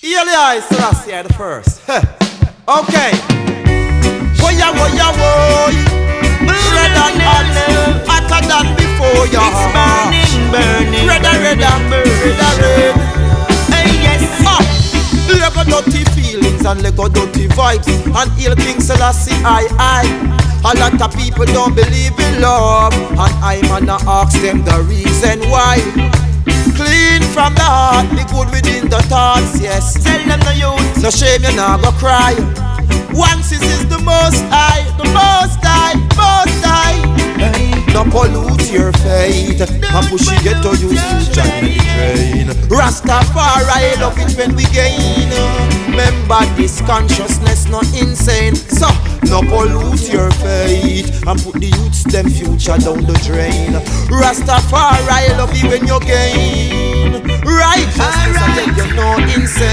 Eli Selassie the first. Okay. Woya woya woy. Redder than hotter than before your heart. burning, Redder. Hey yes. Lego dirty feelings and Lego dirty vibes and ill King Selassie I. A lot of people don't believe in love, and I wanna ask them the reason why. Clean from the heart, be good within the thoughts, yes. Tell them the youth, No shame, you nah go cry. Once is the most high, the most high, most high. No pollute your faith, and push it get to use future in the drain. Rastafari love it when we gain. Remember this consciousness not insane. So no pollute your faith and put the youths them future down the drain. Rastafari love it when you gain. Righteousness I tell you no insane.